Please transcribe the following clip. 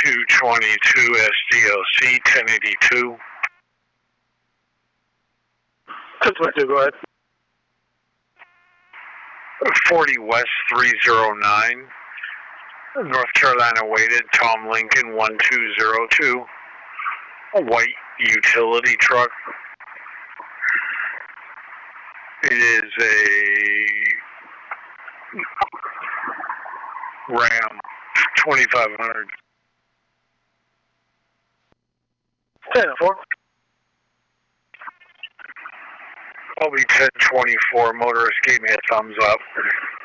222 SDOC 1082. 222, go ahead. 40 West 309. North Carolina weighted, Tom Lincoln 1202. A white utility truck. It is a Ram 2500. 10-4. I'll be 1024. Motorist gave me a thumbs up.